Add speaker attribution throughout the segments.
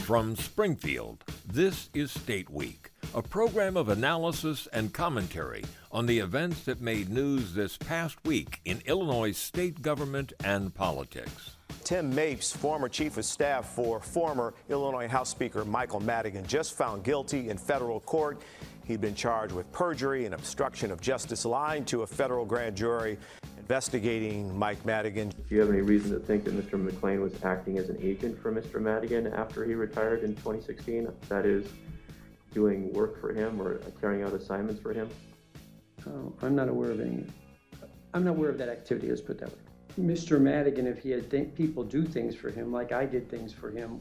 Speaker 1: From Springfield, this is State Week, a program of analysis and commentary on the events that made news this past week in Illinois state government and politics.
Speaker 2: Tim Mapes, former chief of staff for former Illinois House Speaker Michael Madigan, just found guilty in federal court. He'd been charged with perjury and obstruction of justice, lying to a federal grand jury investigating Mike Madigan.
Speaker 3: Do you have any reason to think that Mr. McClain was acting as an agent for Mr. Madigan after he retired in 2016? That is, doing work for him or carrying out assignments for him?
Speaker 4: Oh, I'm not aware of any. I'm not aware of that activity, let's put that way. Mr. Madigan, if he had people do things for him, like I did things for him,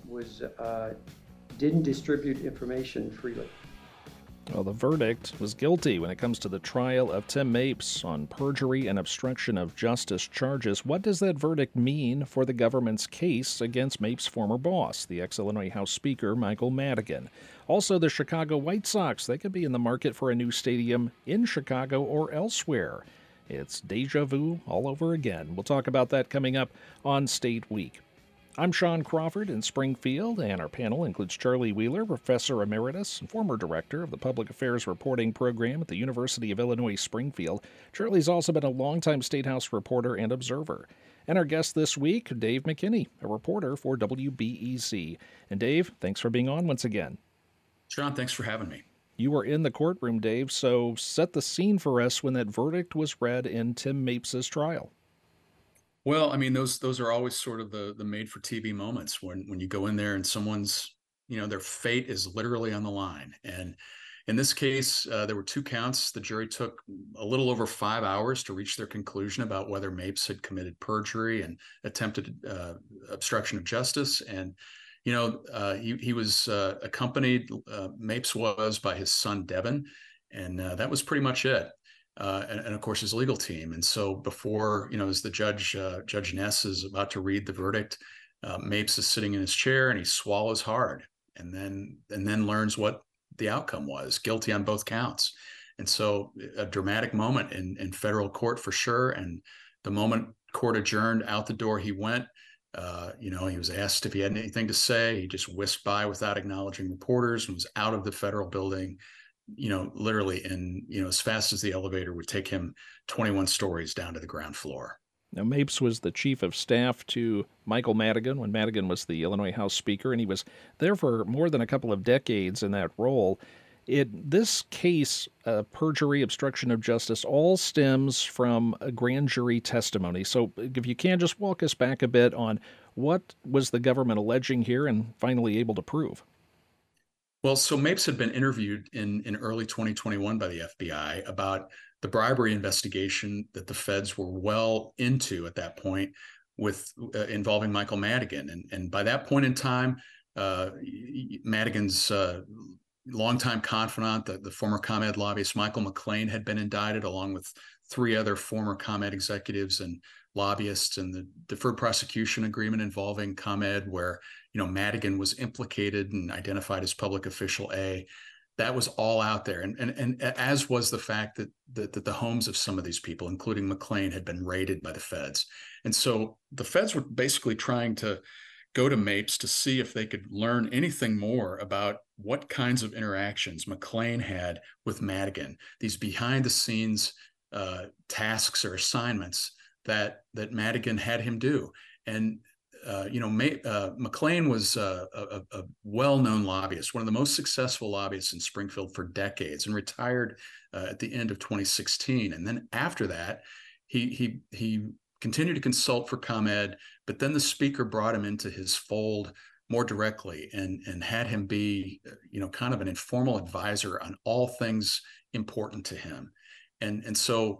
Speaker 4: didn't distribute information freely.
Speaker 5: Well, the verdict was guilty when it comes to the trial of Tim Mapes on perjury and obstruction of justice charges. What does that verdict mean for the government's case against Mapes' former boss, the ex-Illinois House Speaker Michael Madigan? Also, the Chicago White Sox, they could be in the market for a new stadium in Chicago or elsewhere. It's deja vu all over again. We'll talk about that coming up on State Week. I'm Sean Crawford in Springfield, and our panel includes Charlie Wheeler, Professor Emeritus and former Director of the Public Affairs Reporting Program at the University of Illinois Springfield. Charlie's also been a longtime State House reporter and observer. And our guest this week, Dave McKinney, a reporter for WBEZ. And Dave, thanks for being on once again.
Speaker 6: Sean, thanks for having me.
Speaker 5: You were in the courtroom, Dave, so set the scene for us when that verdict was read in Tim Mapes' trial.
Speaker 6: Well, I mean, those are always sort of the made-for-TV moments when you go in there and someone's, their fate is literally on the line. And in this case, there were two counts. The jury took a little over 5 hours to reach their conclusion about whether Mapes had committed perjury and attempted obstruction of justice. And, he was accompanied, Mapes was, by his son, Devin. And that was pretty much it. And of course his legal team. And so before, as the Judge Ness is about to read the verdict, Mapes is sitting in his chair and he swallows hard and then learns what the outcome was: guilty on both counts. And so a dramatic moment in federal court for sure. And the moment court adjourned, out the door he went. He was asked if he had anything to say. He just whisked by without acknowledging reporters and was out of the federal building, literally as fast as the elevator would take him 21 stories down to the ground floor.
Speaker 5: Now, Mapes was the chief of staff to Michael Madigan when Madigan was the Illinois House Speaker, and he was there for more than a couple of decades in that role. This case, perjury, obstruction of justice, all stems from a grand jury testimony. So if you can, just walk us back a bit on what was the government alleging here and finally able to prove.
Speaker 6: Well, so Mapes had been interviewed in early 2021 by the FBI about the bribery investigation that the feds were well into at that point with involving Michael Madigan. And by that point in time, Madigan's longtime confidant, the former ComEd lobbyist Michael McClain, had been indicted along with 3 other former ComEd executives and lobbyists, and the deferred prosecution agreement involving ComEd, where Madigan was implicated and identified as public official A. That was all out there, and as was the fact that the homes of some of these people, including McClain, had been raided by the feds. And so the feds were basically trying to go to Mapes to see if they could learn anything more about what kinds of interactions McClain had with Madigan, these behind-the-scenes tasks or assignments that Madigan had him do. And McClain was a well-known lobbyist, one of the most successful lobbyists in Springfield for decades, and retired at the end of 2016. And then after that, he continued to consult for ComEd, but then the speaker brought him into his fold more directly and had him be, kind of an informal advisor on all things important to him. And so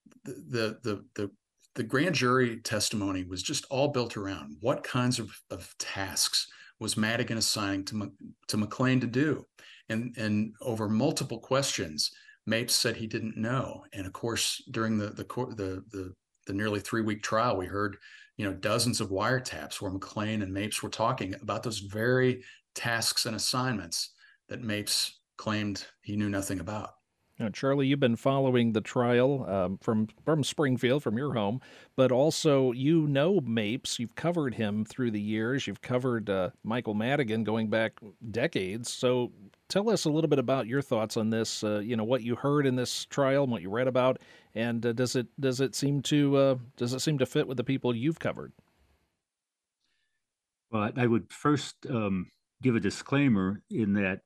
Speaker 6: the grand jury testimony was just all built around what kinds of tasks was Madigan assigning to McClain to do. And over multiple questions, Mapes said he didn't know. And of course, during the nearly 3-week trial, we heard, dozens of wiretaps where McClain and Mapes were talking about those very tasks and assignments that Mapes claimed he knew nothing about.
Speaker 5: Now, Charlie, you've been following the trial from Springfield, from your home, but also you know Mapes. You've covered him through the years. You've covered Michael Madigan going back decades. So tell us a little bit about your thoughts on this. What you heard in this trial and what you read about, and does it seem to fit with the people you've covered?
Speaker 7: Well, I would first give a disclaimer in that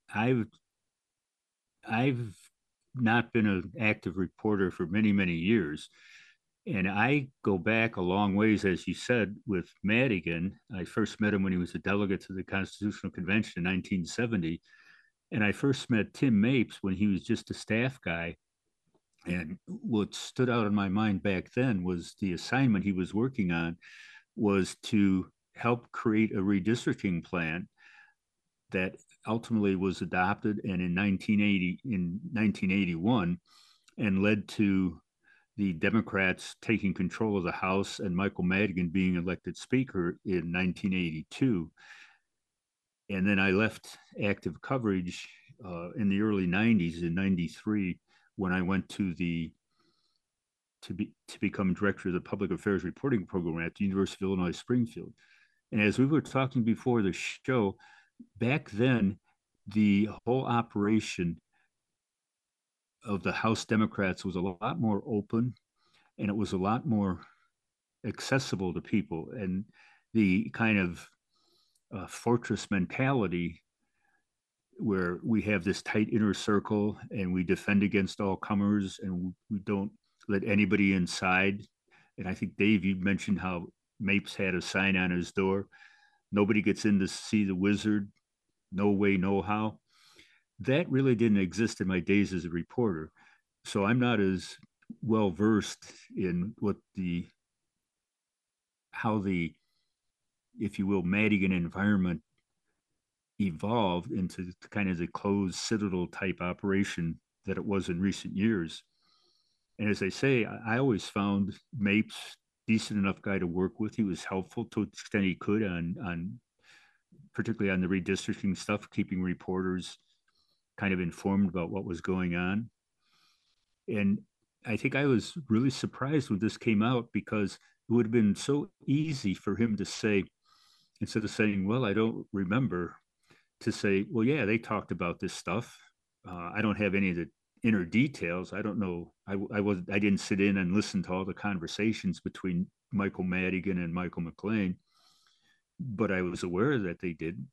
Speaker 7: I've not been an active reporter for many, many years. And I go back a long ways, as you said, with Madigan. I first met him when he was a delegate to the Constitutional Convention in 1970. And I first met Tim Mapes when he was just a staff guy. And what stood out in my mind back then was the assignment he was working on was to help create a redistricting plan that ultimately was adopted and in 1981 and led to the Democrats taking control of the House and Michael Madigan being elected Speaker in 1982. And then I left active coverage in the early 90s, in 93, when I went to become director of the Public Affairs Reporting Program at the University of Illinois Springfield. And as we were talking before the show, back then, the whole operation of the House Democrats was a lot more open, and it was a lot more accessible to people. And the kind of fortress mentality where we have this tight inner circle and we defend against all comers and we don't let anybody inside. And I think, Dave, you mentioned how Mapes had a sign on his door: nobody gets in to see the wizard, no way, no how. That really didn't exist in my days as a reporter. So I'm not as well versed in how the, if you will, Madigan environment evolved into kind of the closed citadel type operation that it was in recent years. And as I say, I always found Mapes decent enough guy to work with. He was helpful to the extent he could on particularly on the redistricting stuff, keeping reporters kind of informed about what was going on. And I think I was really surprised when this came out, because it would have been so easy for him to say, instead of saying, well, I don't remember, to say, well, yeah, they talked about this stuff. I don't have any of the inner details. I don't know. I didn't sit in and listen to all the conversations between Michael Madigan and Michael McClain, but I was aware that they did.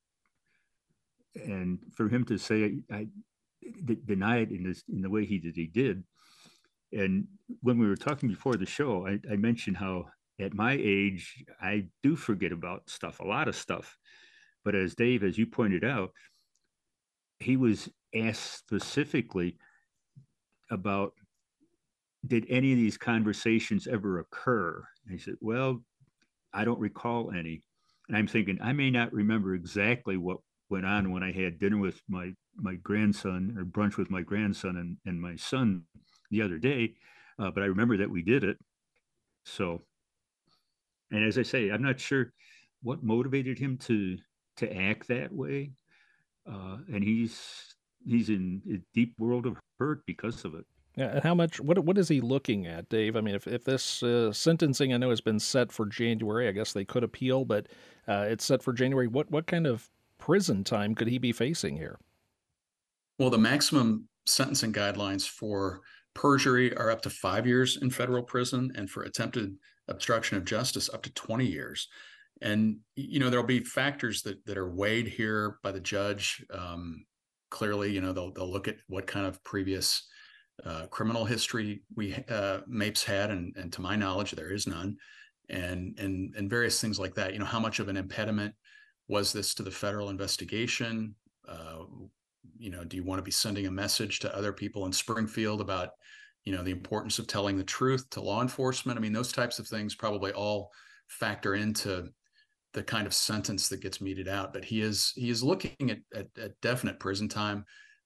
Speaker 7: And for him to say, I deny it in the way he did. And when we were talking before the show, I mentioned how at my age, I do forget about stuff, a lot of stuff. But as Dave, as you pointed out, he was asked specifically about, did any of these conversations ever occur? And he said, well, I don't recall any. And I'm thinking, I may not remember exactly what went on when I had dinner with my grandson, or brunch with my grandson and my son the other day, but I remember that we did it. So, and as I say, I'm not sure what motivated him to act that way, and he's in a deep world of hurt because of it.
Speaker 5: Yeah, and how much? What is he looking at, Dave? I mean, if this sentencing, I know, has been set for January, I guess they could appeal, but it's set for January. What kind of prison time could he be facing here?
Speaker 6: Well, the maximum sentencing guidelines for perjury are up to 5 years in federal prison, and for attempted obstruction of justice, up to 20 years. And, there'll be factors that are weighed here by the judge. Clearly, they'll look at what kind of previous criminal history Mapes had, and to my knowledge, there is none, and various things like that. How much of an impediment was this to the federal investigation? Do you want to be sending a message to other people in Springfield about, the importance of telling the truth to law enforcement? I mean, those types of things probably all factor into the kind of sentence that gets meted out. But he is looking at definite prison time,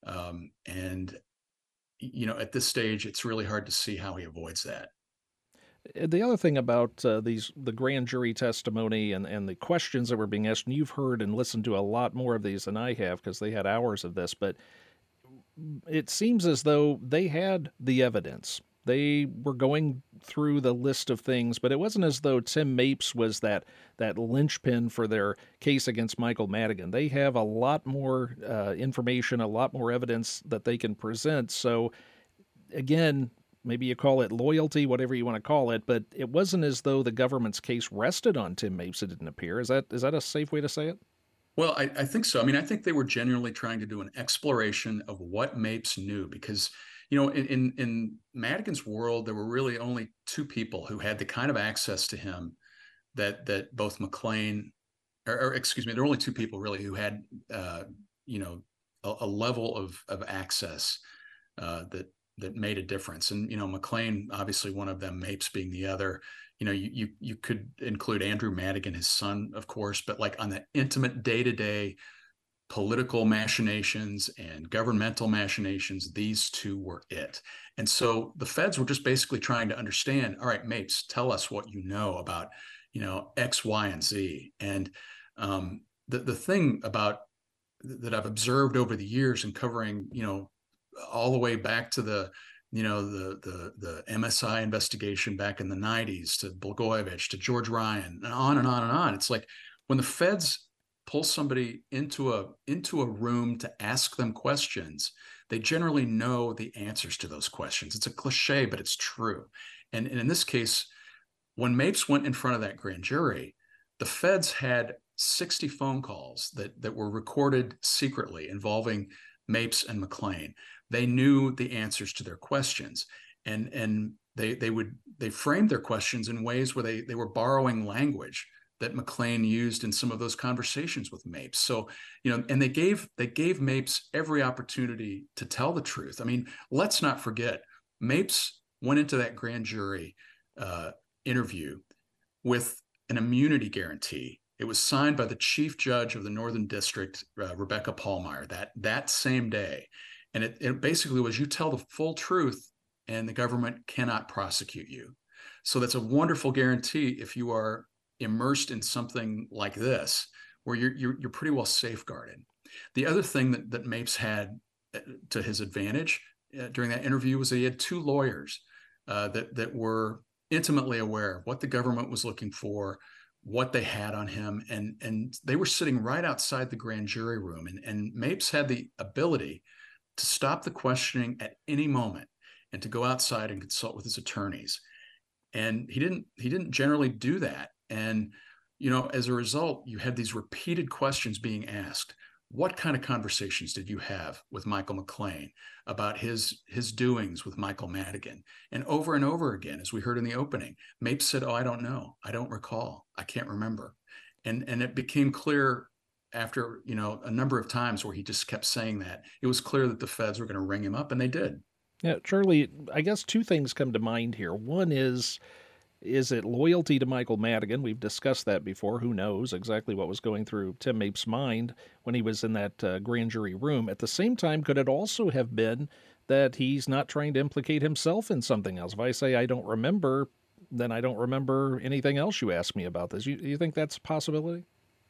Speaker 6: and at this stage, it's really hard to see how he avoids that.
Speaker 5: The other thing about the grand jury testimony and the questions that were being asked, and you've heard and listened to a lot more of these than I have because they had hours of this, but it seems as though they had the evidence. They were going through the list of things, but it wasn't as though Tim Mapes was that linchpin for their case against Michael Madigan. They have a lot more information, a lot more evidence that they can present. So again, maybe you call it loyalty, whatever you want to call it, but it wasn't as though the government's case rested on Tim Mapes, it didn't appear. Is that a safe way to say it?
Speaker 6: Well, I think so. I mean, I think they were genuinely trying to do an exploration of what Mapes knew because, in Madigan's world, there were really only two people who had the kind of access to him that both McClain, or excuse me, there were only two people really who had, a level of access that made a difference. And, McClain, obviously one of them, Mapes being the other. You could include Andrew Madigan, his son, of course, but like on the intimate day-to-day political machinations and governmental machinations, these two were it. And so the feds were just basically trying to understand, all right, Mapes, tell us what you know about, X, Y, and Z. And the thing about that I've observed over the years and covering, all the way back to the MSI investigation back in the 90s to Blagojevich to George Ryan and on and on and on. It's like when the feds pull somebody into a room to ask them questions, they generally know the answers to those questions. It's a cliche, but it's true. And in this case, when Mapes went in front of that grand jury, the feds had 60 phone calls that were recorded secretly involving Mapes and McClain. They knew the answers to their questions, and they framed their questions in ways where they were borrowing language that McClain used in some of those conversations with Mapes. So, and they gave Mapes every opportunity to tell the truth. I mean, let's not forget, Mapes went into that grand jury interview with an immunity guarantee. It was signed by the chief judge of the Northern District, Rebecca Pallmeyer, that same day. And it basically was, you tell the full truth and the government cannot prosecute you. So that's a wonderful guarantee if you are immersed in something like this, where you're pretty well safeguarded. The other thing that Mapes had to his advantage during that interview was that he had two lawyers that were intimately aware of what the government was looking for, what they had on him, and they were sitting right outside the grand jury room. And Mapes had the ability to stop the questioning at any moment and to go outside and consult with his attorneys. And he didn't generally do that. And, as a result, you had these repeated questions being asked. What kind of conversations did you have with Michael McClain about his doings with Michael Madigan? And over again, as we heard in the opening, Mapes said, "Oh, I don't know. I don't recall. I can't remember." And it became clear after, a number of times where he just kept saying that, it was clear that the feds were going to ring him up, and they did.
Speaker 5: Yeah, Charlie, I guess two things come to mind here. One is it loyalty to Michael Madigan? We've discussed that before. Who knows exactly what was going through Tim Mapes' mind when he was in that grand jury room? At the same time, could it also have been that he's not trying to implicate himself in something else? If I say I don't remember, then I don't remember anything else you asked me about this. You think that's a possibility?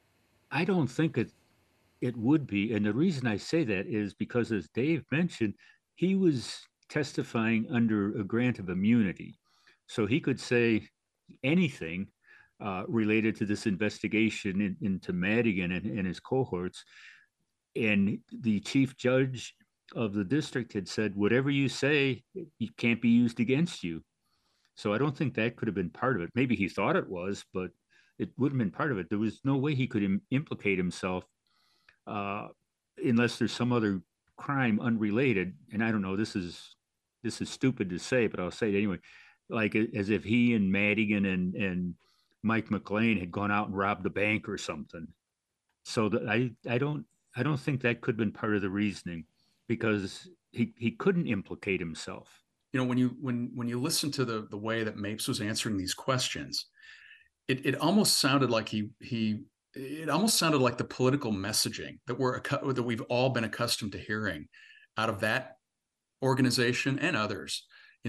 Speaker 7: I don't think it would be. And the reason I say that is because, as Dave mentioned, he was testifying under a grant of immunity. So he could say anything related to this investigation into Madigan and his cohorts. And the chief judge of the district had said, whatever you say, it can't be used against you. So I don't think that could have been part of it. Maybe he thought it was, but it wouldn't have been part of it. There was no way he could implicate himself unless there's some other crime unrelated. And I don't know, this is stupid to say, but I'll say it anyway. Like as if he and Madigan and Mike McClain had gone out and robbed a bank or something. So that I don't think that could have been part of the reasoning, because he couldn't implicate himself.
Speaker 6: When you listen to the way that Mapes was answering these questions, it almost sounded like it almost sounded like the political messaging that we've all been accustomed to hearing out of that organization and others.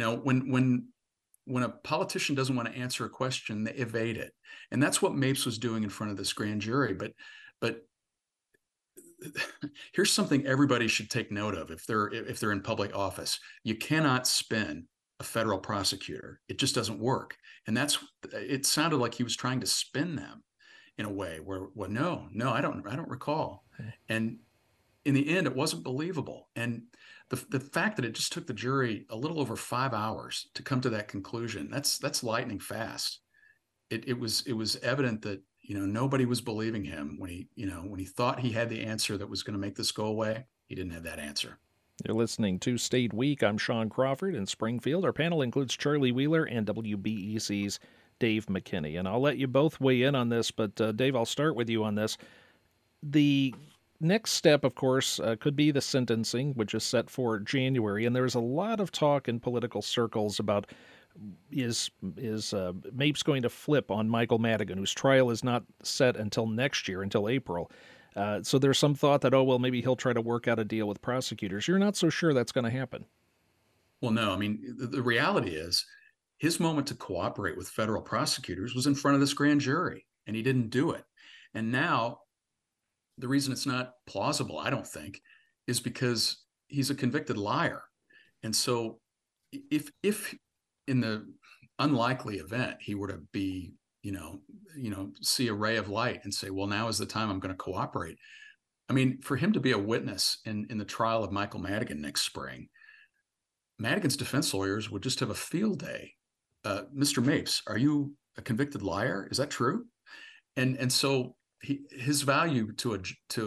Speaker 6: When a politician doesn't want to answer a question, they evade it. And that's what Mapes was doing in front of this grand jury. But here's something everybody should take note of if they're in public office. You cannot spin a federal prosecutor. It just doesn't work. And it sounded like he was trying to spin them in a way where, well, no, I don't recall. And in the end, it wasn't believable. And the fact that it just took the jury a little over 5 hours to come to that conclusion, that's lightning fast. It was evident that, nobody was believing him when he thought he had the answer that was going to make this go away. He didn't have that answer.
Speaker 5: You're listening to State Week. I'm Sean Crawford in Springfield. Our panel includes Charlie Wheeler and WBEZ's Dave McKinney. And I'll let you both weigh in on this, but Dave, I'll start with you on this. The next step, of course, could be the sentencing, which is set for January. And there's a lot of talk in political circles about is Mapes going to flip on Michael Madigan, whose trial is not set until next year, until April. So there's some thought that, maybe he'll try to work out a deal with prosecutors. You're not so sure that's going to happen.
Speaker 6: Well, no. I mean, the reality is his moment to cooperate with federal prosecutors was in front of this grand jury, and he didn't do it. And now the reason it's not plausible, I don't think, is because he's a convicted liar. And so if in the unlikely event he were to be, see a ray of light and say, well, now is the time I'm going to cooperate. I mean, for him to be a witness in the trial of Michael Madigan next spring, Madigan's defense lawyers would just have a field day. Mr. Mapes, are you a convicted liar? Is that true? And so his value to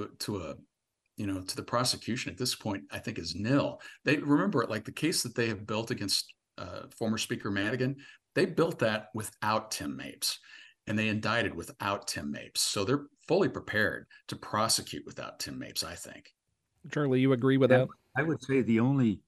Speaker 6: the prosecution at this point, I think, is nil. They remember it, like the case that they have built against former Speaker Madigan. They built that without Tim Mapes, and they indicted without Tim Mapes. So they're fully prepared to prosecute without Tim Mapes, I think.
Speaker 5: Charlie, you agree with that?
Speaker 7: I would say the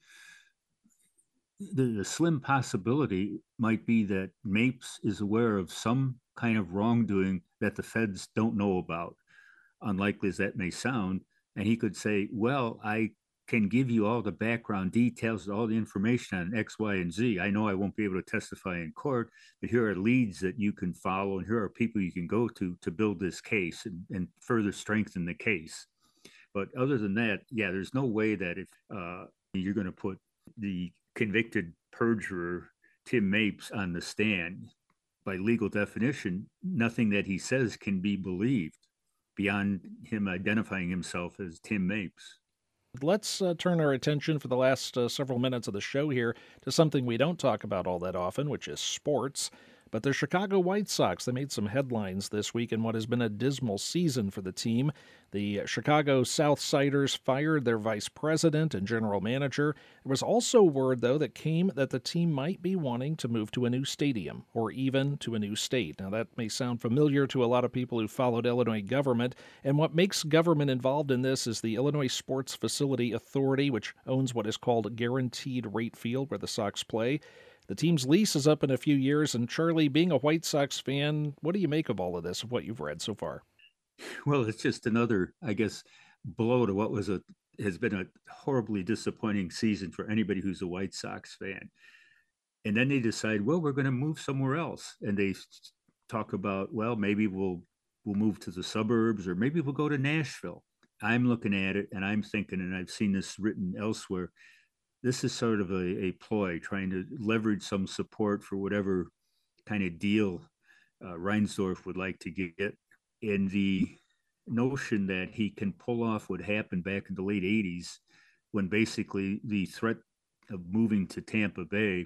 Speaker 7: slim possibility might be that Mapes is aware of some kind of wrongdoing that the feds don't know about, unlikely as that may sound. And he could say, well, I can give you all the background details, all the information on X, Y, and Z. I know I won't be able to testify in court, but here are leads that you can follow, and here are people you can go to build this case and further strengthen the case. But other than that, there's no way that if you're going to put the convicted perjurer Tim Mapes on the stand, by legal definition, nothing that he says can be believed beyond him identifying himself as Tim Mapes.
Speaker 5: Let's turn our attention for the last several minutes of the show here to something we don't talk about all that often, which is sports. But the Chicago White Sox, they made some headlines this week in what has been a dismal season for the team. The Chicago Southsiders fired their vice president and general manager. There was also word, though, that came that the team might be wanting to move to a new stadium or even to a new state. Now, that may sound familiar to a lot of people who followed Illinois government, and what makes government involved in this is the Illinois Sports Facility Authority, which owns what is called a Guaranteed Rate Field where the Sox play. The team's lease is up in a few years, and Charlie, being a White Sox fan, what do you make of all of this, of what you've read so far?
Speaker 7: Well, it's just another, I guess, blow to what has been a horribly disappointing season for anybody who's a White Sox fan. And then they decide, well, we're going to move somewhere else. And they talk about, well, maybe we'll move to the suburbs, or maybe we'll go to Nashville. I'm looking at it and I'm thinking, and I've seen this written elsewhere, this is sort of a ploy trying to leverage some support for whatever kind of deal Reinsdorf would like to get. And the notion that he can pull off what happened back in the late 80s, when basically the threat of moving to Tampa Bay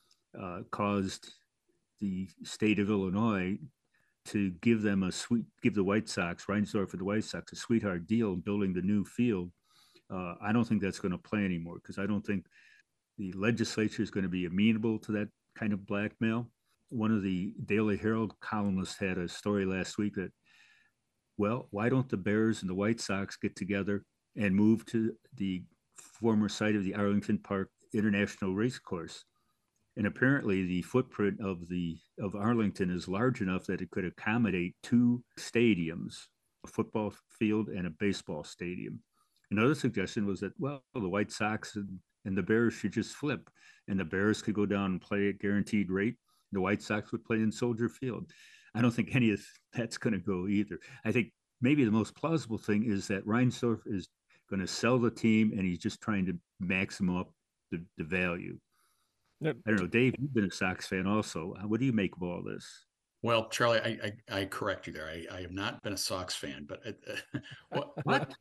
Speaker 7: caused the state of Illinois to give the White Sox, Reinsdorf and the White Sox, a sweetheart deal in building the new field. I don't think that's going to play anymore, because I don't think the legislature is going to be amenable to that kind of blackmail. One of the Daily Herald columnists had a story last week that, well, why don't the Bears and the White Sox get together and move to the former site of the Arlington Park International Race Course? And apparently the footprint of Arlington is large enough that it could accommodate two stadiums, a football field and a baseball stadium. Another suggestion was that, well, the White Sox and the Bears should just flip, and the Bears could go down and play at guaranteed rate. The White Sox would play in Soldier Field. I don't think any of that's going to go either. I think maybe the most plausible thing is that Reinsdorf is going to sell the team, and he's just trying to maximum up the value. I don't know, Dave, you've been a Sox fan also. What do you make of all this?
Speaker 6: Well, Charlie, I correct you there. I have not been a Sox fan, but
Speaker 7: what?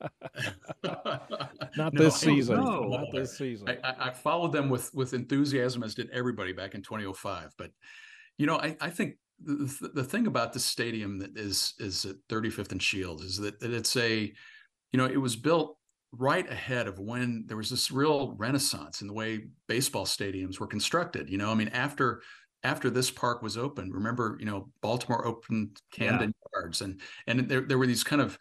Speaker 5: Not this season.
Speaker 7: No.
Speaker 5: Not this season.
Speaker 6: I followed them with enthusiasm, as did everybody back in 2005. But I think the thing about this stadium that is at 35th and Shields is that it's it was built right ahead of when there was this real renaissance in the way baseball stadiums were constructed. After this park was open, remember, Baltimore opened Camden Yards, and there were these kind of,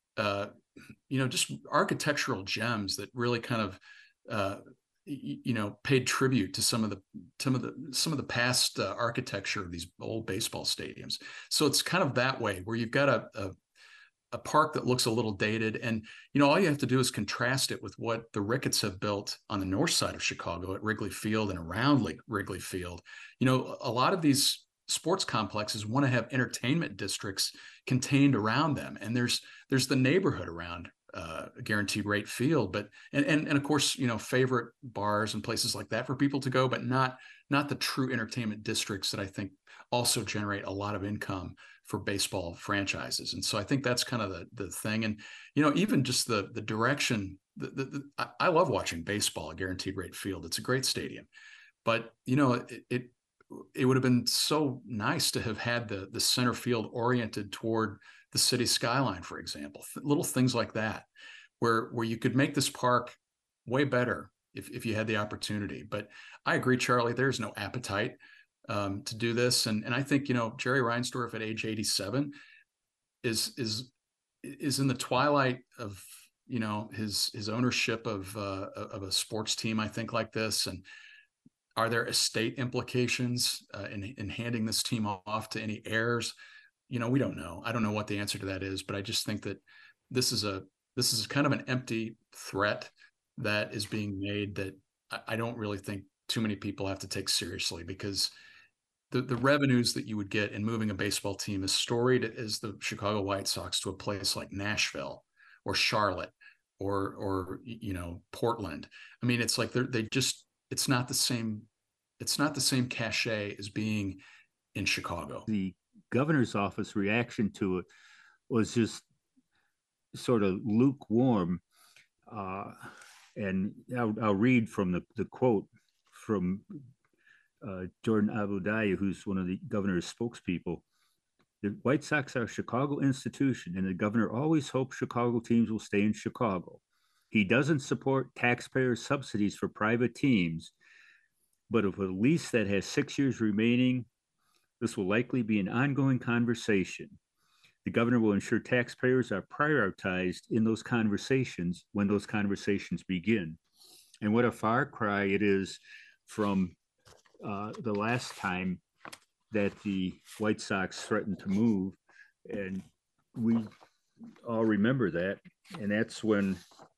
Speaker 6: just architectural gems that really kind of, paid tribute to some of the past architecture of these old baseball stadiums. So it's kind of that way, where you've got a park that looks a little dated, and all you have to do is contrast it with what the Ricketts have built on the north side of Chicago at Wrigley Field and around Wrigley Field. A lot of these sports complexes want to have entertainment districts contained around them, and there's the neighborhood around Guaranteed Rate Field, but and of course favorite bars and places like that for people to go, but not the true entertainment districts that I think also generate a lot of income for baseball franchises. And so I think that's kind of the thing. And even just the direction. I love watching baseball at Guaranteed Rate Field. It's a great stadium, but it would have been so nice to have had the center field oriented toward the city skyline, for example. Little things like that, where you could make this park way better if you had the opportunity. But I agree, Charlie, there's no appetite to do this. And I think, Jerry Reinsdorf at age 87 is in the twilight of, his ownership of a sports team, I think, like this. And are there estate implications in handing this team off to any heirs? We don't know. I don't know what the answer to that is, but I just think that this is kind of an empty threat that is being made that I don't really think too many people have to take seriously, because the revenues that you would get in moving a baseball team as storied as the Chicago White Sox to a place like Nashville or Charlotte or Portland. I mean, it's like it's not the same cachet as being in Chicago.
Speaker 7: The governor's office reaction to it was just sort of lukewarm. And I'll read from the quote from Jordan Abudaya, who's one of the governor's spokespeople. The White Sox are a Chicago institution, and the governor always hopes Chicago teams will stay in Chicago. He doesn't support taxpayer subsidies for private teams, but with a lease that has 6 years remaining, this will likely be an ongoing conversation. The governor will ensure taxpayers are prioritized in those conversations when those conversations begin. And what a far cry it is from the last time that the White Sox threatened to move. And we all remember that. And that's when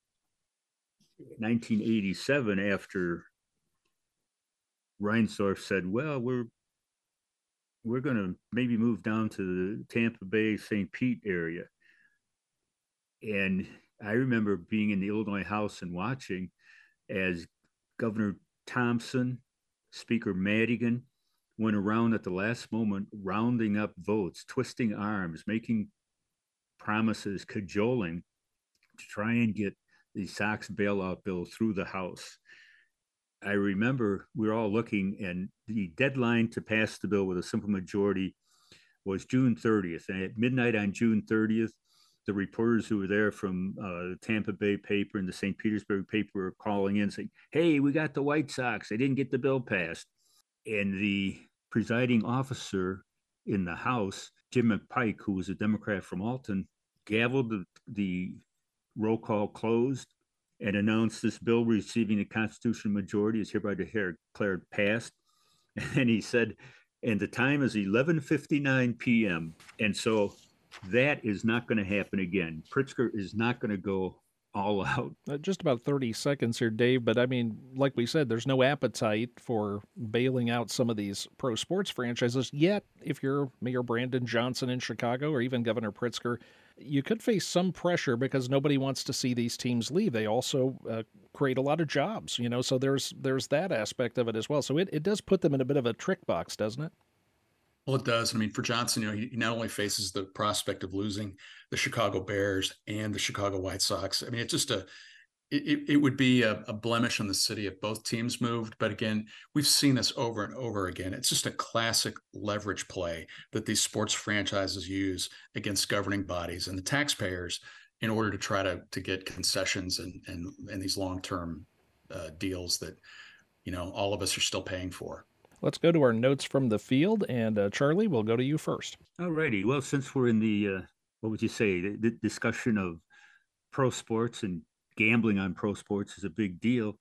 Speaker 7: 1987, after Reinsdorf said, well, we're going to maybe move down to the Tampa Bay, St. Pete area. And I remember being in the Illinois House and watching as Governor Thompson, Speaker Madigan went around at the last moment, rounding up votes, twisting arms, making promises, cajoling to try and get the Sox bailout bill through the House. I remember we were all looking, and the deadline to pass the bill with a simple majority was June 30th. And at midnight on June 30th, the reporters who were there from the Tampa Bay paper and the St. Petersburg paper were calling in saying, hey, we got the White Sox. They didn't get the bill passed. And the presiding officer in the House, Jim McPike, who was a Democrat from Alton, gavelled the roll call closed and announced this bill receiving a constitutional majority is hereby declared passed. And he said, and the time is 11:59 p.m. And so that is not going to happen again. Pritzker is not going to go all out.
Speaker 5: Just about 30 seconds here, Dave. But I mean, like we said, there's no appetite for bailing out some of these pro sports franchises. Yet, if you're Mayor Brandon Johnson in Chicago or even Governor Pritzker, you could face some pressure because nobody wants to see these teams leave. They also create a lot of jobs, so there's that aspect of it as well. So it does put them in a bit of a trick box, doesn't it?
Speaker 6: Well, it does. I mean, for Johnson, he not only faces the prospect of losing the Chicago Bears and the Chicago White Sox. I mean, it's just it would be a blemish on the city if both teams moved. But again, we've seen this over and over again. It's just a classic leverage play that these sports franchises use against governing bodies and the taxpayers in order to try to get concessions and these long-term deals that, all of us are still paying for.
Speaker 5: Let's go to our notes from the field, and Charlie, we'll go to you first.
Speaker 7: All righty. Well, since we're in the, what would you say, the discussion of pro sports and gambling on pro sports is a big deal.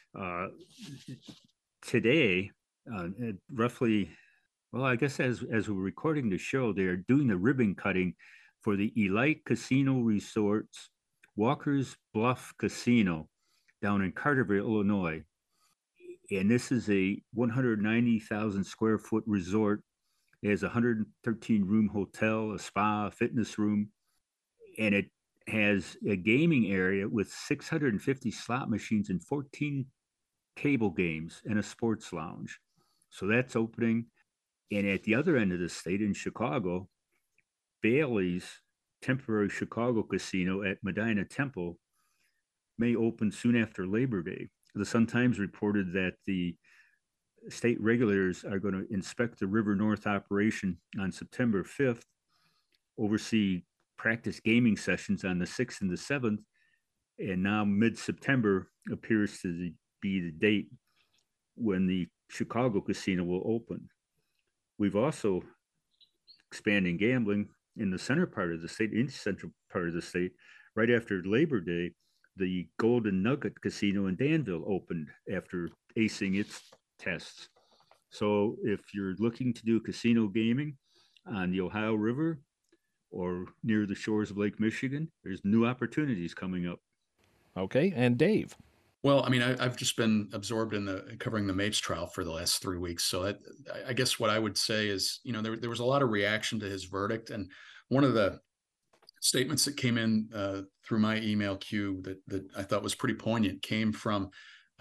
Speaker 7: Today, roughly, well, I guess as we're recording the show, they're doing the ribbon cutting for the Elite Casino Resorts Walker's Bluff Casino down in Carterville, Illinois. And this is a 190,000 square foot resort. It has a 113 room hotel, a spa, a fitness room, and it has a gaming area with 650 slot machines and 14 table games and a sports lounge. So that's opening. And at the other end of the state in Chicago, Bally's temporary Chicago casino at Medina Temple may open soon after Labor Day. The Sun-Times reported that the state regulators are going to inspect the River North operation on September 5th, oversee practice gaming sessions on the 6th and the 7th, and now mid-September appears to be the date when the Chicago casino will open. We've also expanding gambling in the center part of the state, in the central part of the state. Right after Labor Day, the Golden Nugget Casino in Danville opened after acing its tests. So if you're looking to do casino gaming on the Ohio River or near the shores of Lake Michigan, there's new opportunities coming up.
Speaker 5: Okay, and Dave.
Speaker 6: Well, I mean, I've just been absorbed in covering the Mapes trial for the last 3 weeks. So I guess what I would say is, there was a lot of reaction to his verdict. And one of the statements that came in through my email queue that I thought was pretty poignant came from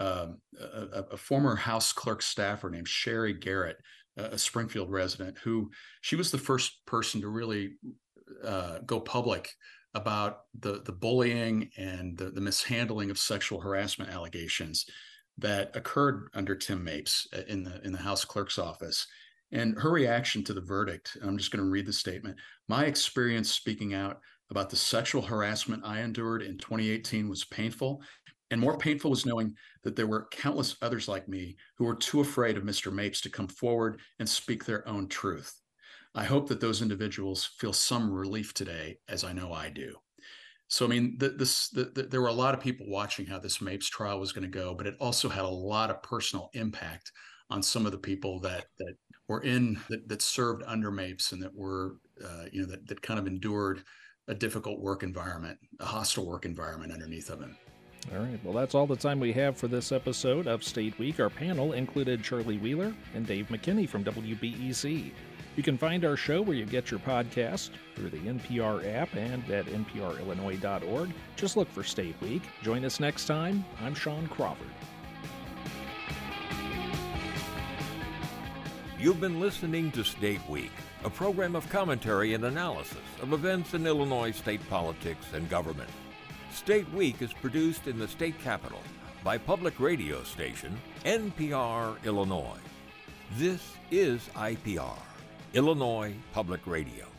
Speaker 6: a former House clerk staffer named Sherry Garrett, a Springfield resident, who she was the first person to really go public about the bullying and the mishandling of sexual harassment allegations that occurred under Tim Mapes in the House clerk's office. And her reaction to the verdict, I'm just going to read the statement. My experience speaking out about the sexual harassment I endured in 2018 was painful. And more painful was knowing that there were countless others like me who were too afraid of Mr. Mapes to come forward and speak their own truth. I hope that those individuals feel some relief today, as I know I do. So, I mean, there were a lot of people watching how this Mapes trial was going to go, but it also had a lot of personal impact on some of the people that were that served under Mapes and that were, that kind of endured a difficult work environment, a hostile work environment underneath of him.
Speaker 5: All right. Well, that's all the time we have for this episode of State Week. Our panel included Charlie Wheeler and Dave McKinney from WBEZ. You can find our show where you get your podcast through the NPR app and at nprillinois.org. Just look for State Week. Join us next time. I'm Sean Crawford.
Speaker 1: You've been listening to State Week, a program of commentary and analysis of events in Illinois state politics and government. State Week is produced in the state capital by public radio station NPR Illinois. This is IPR, Illinois Public Radio.